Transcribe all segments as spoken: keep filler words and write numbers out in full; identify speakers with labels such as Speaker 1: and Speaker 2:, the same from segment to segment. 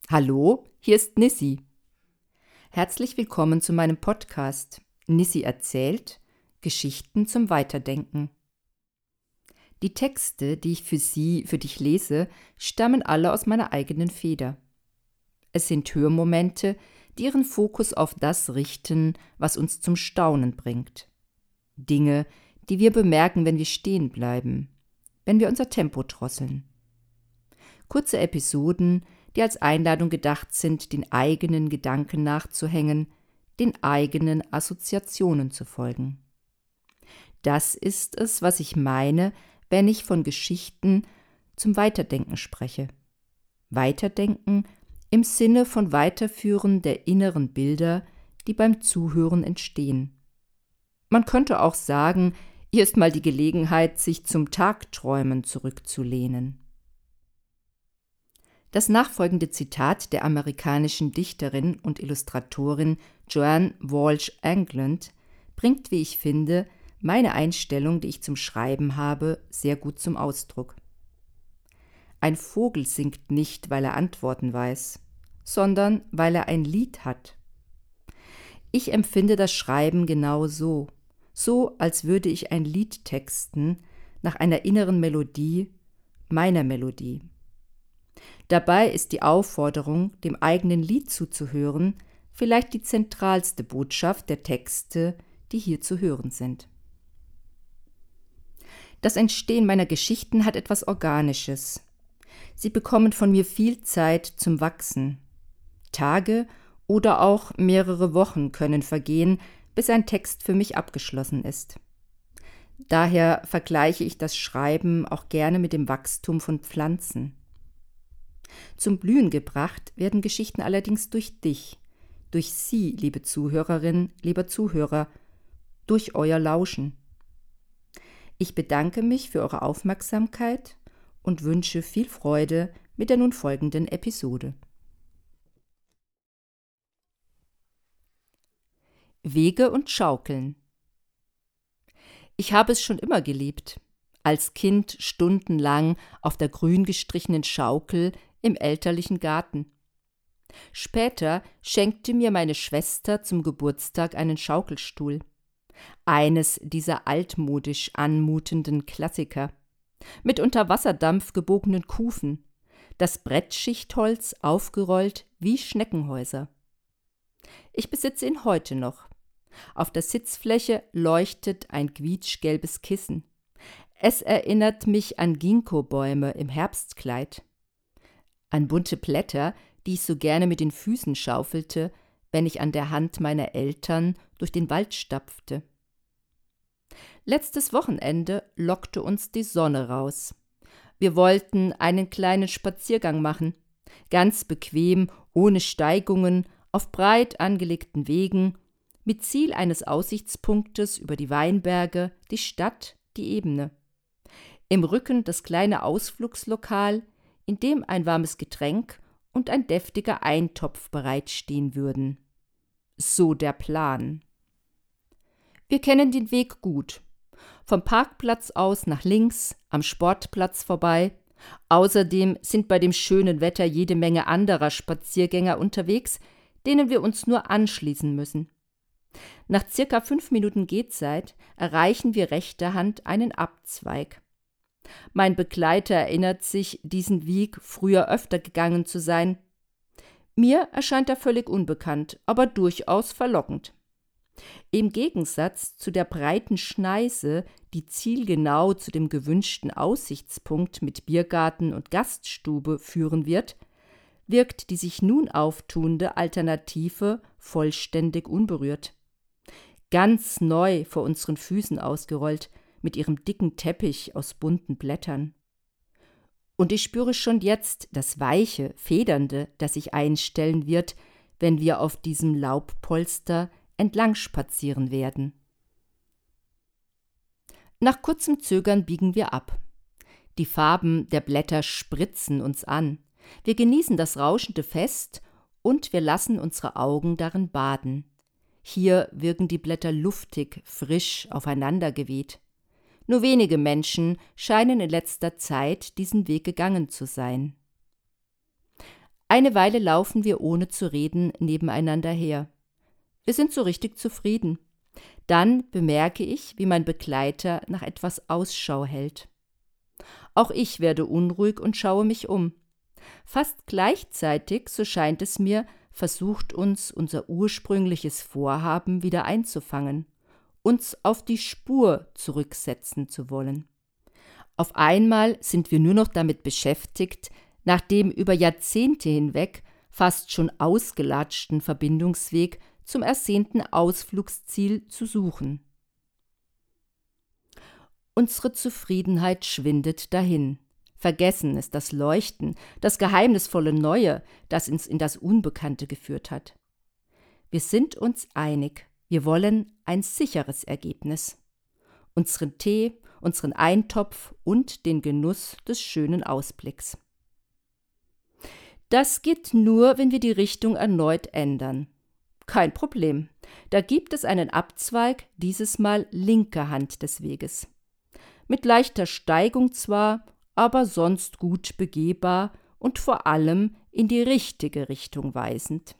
Speaker 1: Hallo, hier ist Nissi. Herzlich willkommen zu meinem Podcast Nissi erzählt – Geschichten zum Weiterdenken. Die Texte, die ich für Sie, für dich lese, stammen alle aus meiner eigenen Feder. Es sind Hörmomente, die ihren Fokus auf das richten, was uns zum Staunen bringt. Dinge, die wir bemerken, wenn wir stehen bleiben, wenn wir unser Tempo drosseln. Kurze Episoden, die als Einladung gedacht sind, den eigenen Gedanken nachzuhängen, den eigenen Assoziationen zu folgen. Das ist es, was ich meine, wenn ich von Geschichten zum Weiterdenken spreche. Weiterdenken im Sinne von Weiterführen der inneren Bilder, die beim Zuhören entstehen. Man könnte auch sagen, hier ist mal die Gelegenheit, sich zum Tagträumen zurückzulehnen. Das nachfolgende Zitat der amerikanischen Dichterin und Illustratorin Joanne Walsh England bringt, wie ich finde, meine Einstellung, die ich zum Schreiben habe, sehr gut zum Ausdruck. Ein Vogel singt nicht, weil er Antworten weiß, sondern weil er ein Lied hat. Ich empfinde das Schreiben genau so, so als würde ich ein Lied texten nach einer inneren Melodie, meiner Melodie. Dabei ist die Aufforderung, dem eigenen Lied zuzuhören, vielleicht die zentralste Botschaft der Texte, die hier zu hören sind. Das Entstehen meiner Geschichten hat etwas Organisches. Sie bekommen von mir viel Zeit zum Wachsen. Tage oder auch mehrere Wochen können vergehen, bis ein Text für mich abgeschlossen ist. Daher vergleiche ich das Schreiben auch gerne mit dem Wachstum von Pflanzen. Zum Blühen gebracht werden Geschichten allerdings durch dich, durch Sie, liebe Zuhörerin, lieber Zuhörer, durch euer Lauschen. Ich bedanke mich für eure Aufmerksamkeit und wünsche viel Freude mit der nun folgenden Episode. Wege und Schaukeln. Ich habe es schon immer geliebt, als Kind stundenlang auf der grün gestrichenen Schaukel im elterlichen Garten. Später schenkte mir meine Schwester zum Geburtstag einen Schaukelstuhl. Eines dieser altmodisch anmutenden Klassiker. Mit unter Wasserdampf gebogenen Kufen. Das Brettschichtholz aufgerollt wie Schneckenhäuser. Ich besitze ihn heute noch. Auf der Sitzfläche leuchtet ein quietschgelbes Kissen. Es erinnert mich an Ginkgobäume im Herbstkleid. An bunte Blätter, die ich so gerne mit den Füßen schaufelte, wenn ich an der Hand meiner Eltern durch den Wald stapfte. Letztes Wochenende lockte uns die Sonne raus. Wir wollten einen kleinen Spaziergang machen, ganz bequem, ohne Steigungen, auf breit angelegten Wegen, mit Ziel eines Aussichtspunktes über die Weinberge, die Stadt, die Ebene. Im Rücken das kleine Ausflugslokal, in dem ein warmes Getränk und ein deftiger Eintopf bereitstehen würden. So der Plan. Wir kennen den Weg gut. Vom Parkplatz aus nach links, am Sportplatz vorbei. Außerdem sind bei dem schönen Wetter jede Menge anderer Spaziergänger unterwegs, denen wir uns nur anschließen müssen. Nach circa fünf Minuten Gehzeit erreichen wir rechter Hand einen Abzweig. Mein Begleiter erinnert sich, diesen Weg früher öfter gegangen zu sein. Mir erscheint er völlig unbekannt, aber durchaus verlockend. Im Gegensatz zu der breiten Schneise, die zielgenau zu dem gewünschten Aussichtspunkt mit Biergarten und Gaststube führen wird, wirkt die sich nun auftuende Alternative vollständig unberührt. Ganz neu vor unseren Füßen ausgerollt, mit ihrem dicken Teppich aus bunten Blättern. Und ich spüre schon jetzt das weiche, federnde, das sich einstellen wird, wenn wir auf diesem Laubpolster entlang spazieren werden. Nach kurzem Zögern biegen wir ab. Die Farben der Blätter spritzen uns an. Wir genießen das rauschende Fest und wir lassen unsere Augen darin baden. Hier wirken die Blätter luftig, frisch aufeinandergeweht. Nur wenige Menschen scheinen in letzter Zeit diesen Weg gegangen zu sein. Eine Weile laufen wir ohne zu reden nebeneinander her. Wir sind so richtig zufrieden. Dann bemerke ich, wie mein Begleiter nach etwas Ausschau hält. Auch ich werde unruhig und schaue mich um. Fast gleichzeitig, so scheint es mir, versucht uns unser ursprüngliches Vorhaben wieder einzufangen, uns auf die Spur zurücksetzen zu wollen. Auf einmal sind wir nur noch damit beschäftigt, nach dem über Jahrzehnte hinweg fast schon ausgelatschten Verbindungsweg zum ersehnten Ausflugsziel zu suchen. Unsere Zufriedenheit schwindet dahin. Vergessen ist das Leuchten, das geheimnisvolle Neue, das uns in das Unbekannte geführt hat. Wir sind uns einig, wir wollen ein sicheres Ergebnis. Unseren Tee, unseren Eintopf und den Genuss des schönen Ausblicks. Das geht nur, wenn wir die Richtung erneut ändern. Kein Problem. Da gibt es einen Abzweig, dieses Mal linker Hand des Weges. Mit leichter Steigung zwar, aber sonst gut begehbar und vor allem in die richtige Richtung weisend.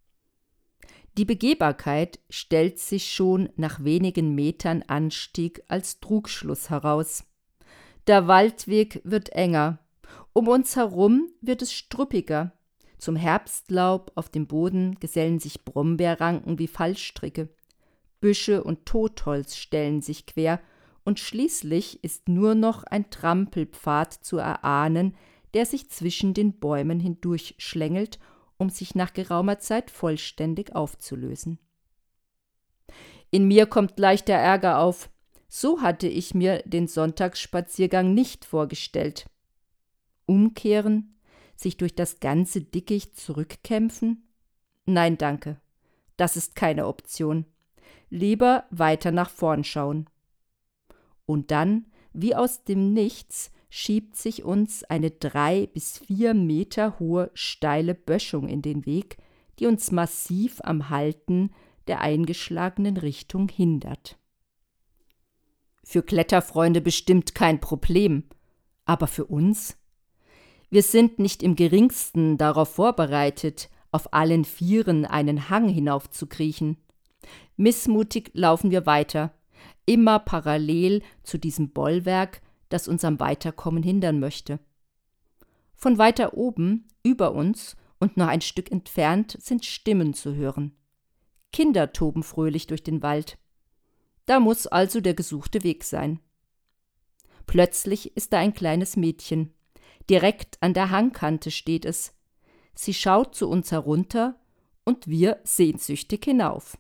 Speaker 1: Die Begehbarkeit stellt sich schon nach wenigen Metern Anstieg als Trugschluss heraus. Der Waldweg wird enger, um uns herum wird es struppiger. Zum Herbstlaub auf dem Boden gesellen sich Brombeerranken wie Fallstricke. Büsche und Totholz stellen sich quer, und schließlich ist nur noch ein Trampelpfad zu erahnen, der sich zwischen den Bäumen hindurch schlängelt, um sich nach geraumer Zeit vollständig aufzulösen. In mir kommt leichter Ärger auf. So hatte ich mir den Sonntagsspaziergang nicht vorgestellt. Umkehren, sich durch das ganze Dickicht zurückkämpfen? Nein, danke. Das ist keine Option. Lieber weiter nach vorn schauen. Und dann, wie aus dem Nichts, schiebt sich uns eine drei bis vier Meter hohe steile Böschung in den Weg, die uns massiv am Halten der eingeschlagenen Richtung hindert. Für Kletterfreunde bestimmt kein Problem, aber für uns? Wir sind nicht im geringsten darauf vorbereitet, auf allen Vieren einen Hang hinaufzukriechen. Missmutig laufen wir weiter, immer parallel zu diesem Bollwerk, das uns am Weiterkommen hindern möchte. Von weiter oben, über uns und noch ein Stück entfernt, sind Stimmen zu hören. Kinder toben fröhlich durch den Wald. Da muss also der gesuchte Weg sein. Plötzlich ist da ein kleines Mädchen. Direkt an der Hangkante steht es. Sie schaut zu uns herunter und wir sehnsüchtig hinauf.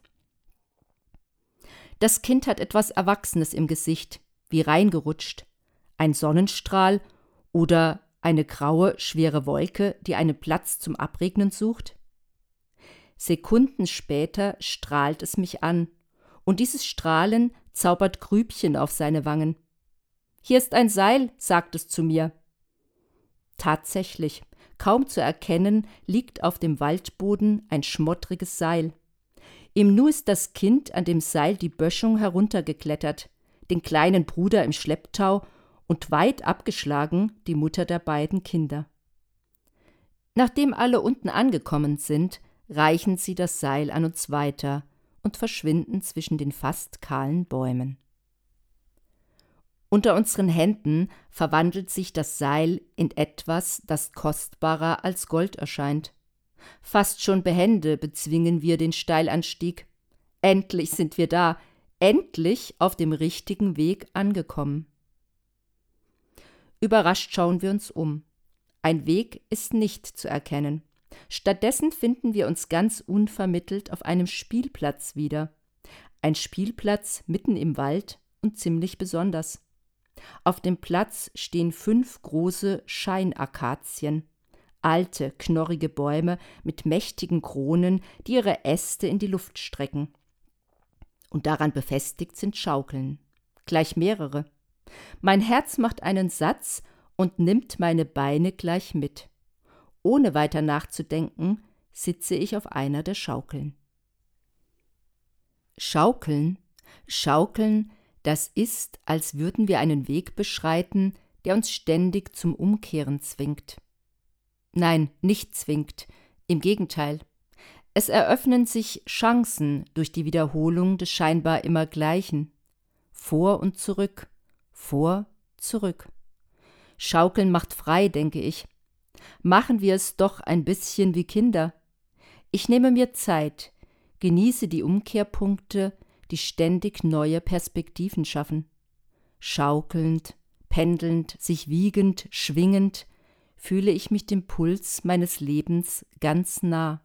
Speaker 1: Das Kind hat etwas Erwachsenes im Gesicht, wie reingerutscht. Ein Sonnenstrahl oder eine graue, schwere Wolke, die einen Platz zum Abregnen sucht? Sekunden später strahlt es mich an, und dieses Strahlen zaubert Grübchen auf seine Wangen. »Hier ist ein Seil«, sagt es zu mir. Tatsächlich, kaum zu erkennen, liegt auf dem Waldboden ein schmottriges Seil. Im Nu ist das Kind an dem Seil die Böschung heruntergeklettert, den kleinen Bruder im Schlepptau und weit abgeschlagen die Mutter der beiden Kinder. Nachdem alle unten angekommen sind, reichen sie das Seil an uns weiter und verschwinden zwischen den fast kahlen Bäumen. Unter unseren Händen verwandelt sich das Seil in etwas, das kostbarer als Gold erscheint. Fast schon behende bezwingen wir den Steilanstieg. Endlich sind wir da, endlich auf dem richtigen Weg angekommen. Überrascht schauen wir uns um. Ein Weg ist nicht zu erkennen. Stattdessen finden wir uns ganz unvermittelt auf einem Spielplatz wieder. Ein Spielplatz mitten im Wald und ziemlich besonders. Auf dem Platz stehen fünf große Scheinakazien, alte, knorrige Bäume mit mächtigen Kronen, die ihre Äste in die Luft strecken. Und daran befestigt sind Schaukeln, gleich mehrere. Mein Herz macht einen Satz und nimmt meine Beine gleich mit. Ohne weiter nachzudenken, sitze ich auf einer der Schaukeln. Schaukeln, Schaukeln, das ist, als würden wir einen Weg beschreiten, der uns ständig zum Umkehren zwingt. Nein, nicht zwingt. Im Gegenteil. Es eröffnen sich Chancen durch die Wiederholung des scheinbar immer Gleichen. Vor und zurück, vor, zurück. Schaukeln macht frei, denke ich. Machen wir es doch ein bisschen wie Kinder. Ich nehme mir Zeit, genieße die Umkehrpunkte, die ständig neue Perspektiven schaffen. Schaukelnd, pendelnd, sich wiegend, schwingend, fühle ich mich dem Puls meines Lebens ganz nah.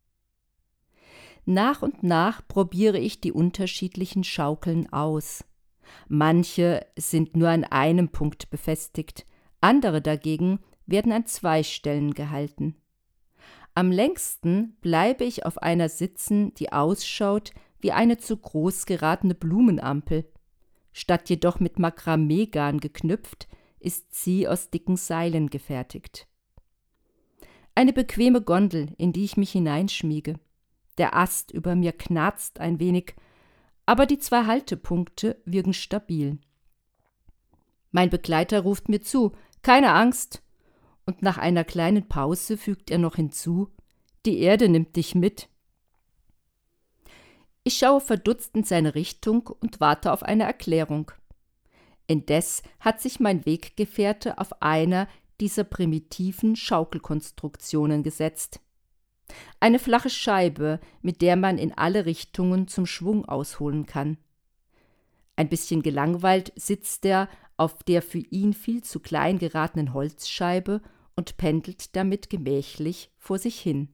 Speaker 1: Nach und nach probiere ich die unterschiedlichen Schaukeln aus. Manche sind nur an einem Punkt befestigt, andere dagegen werden an zwei Stellen gehalten. Am längsten bleibe ich auf einer sitzen, die ausschaut wie eine zu groß geratene Blumenampel. Statt jedoch mit Makrameegarn geknüpft, ist sie aus dicken Seilen gefertigt. Eine bequeme Gondel, in die ich mich hineinschmiege. Der Ast über mir knarzt ein wenig, aber die zwei Haltepunkte wirken stabil. Mein Begleiter ruft mir zu, keine Angst, und nach einer kleinen Pause fügt er noch hinzu, die Erde nimmt dich mit. Ich schaue verdutzt in seine Richtung und warte auf eine Erklärung. Indes hat sich mein Weggefährte auf einer dieser primitiven Schaukelkonstruktionen gesetzt. Eine flache Scheibe, mit der man in alle Richtungen zum Schwung ausholen kann. Ein bisschen gelangweilt sitzt er auf der für ihn viel zu klein geratenen Holzscheibe und pendelt damit gemächlich vor sich hin.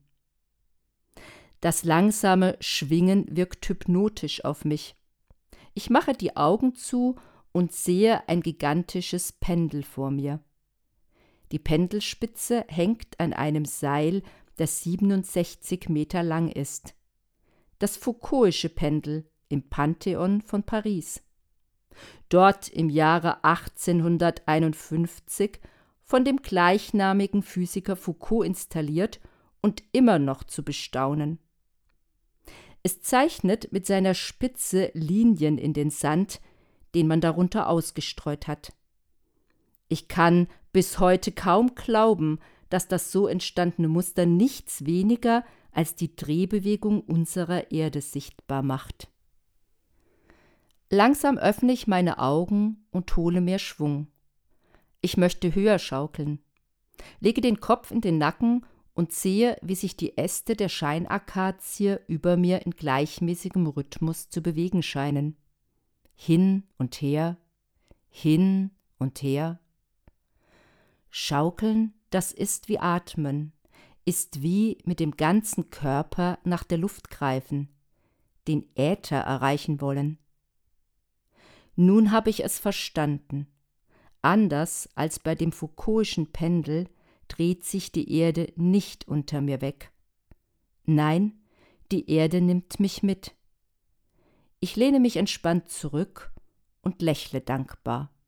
Speaker 1: Das langsame Schwingen wirkt hypnotisch auf mich. Ich mache die Augen zu und sehe ein gigantisches Pendel vor mir. Die Pendelspitze hängt an einem Seil, das siebenundsechzig Meter lang ist. Das Foucault'sche Pendel im Pantheon von Paris. Dort im Jahre achtzehnhunderteinundfünfzig von dem gleichnamigen Physiker Foucault installiert und immer noch zu bestaunen. Es zeichnet mit seiner Spitze Linien in den Sand, den man darunter ausgestreut hat. Ich kann bis heute kaum glauben, dass das so entstandene Muster nichts weniger als die Drehbewegung unserer Erde sichtbar macht. Langsam öffne ich meine Augen und hole mehr Schwung. Ich möchte höher schaukeln, lege den Kopf in den Nacken und sehe, wie sich die Äste der Scheinakazie über mir in gleichmäßigem Rhythmus zu bewegen scheinen. Hin und her, hin und her. Schaukeln, das ist wie Atmen, ist wie mit dem ganzen Körper nach der Luft greifen, den Äther erreichen wollen. Nun habe ich es verstanden. Anders als bei dem Foucault'schen Pendel dreht sich die Erde nicht unter mir weg. Nein, die Erde nimmt mich mit. Ich lehne mich entspannt zurück und lächle dankbar.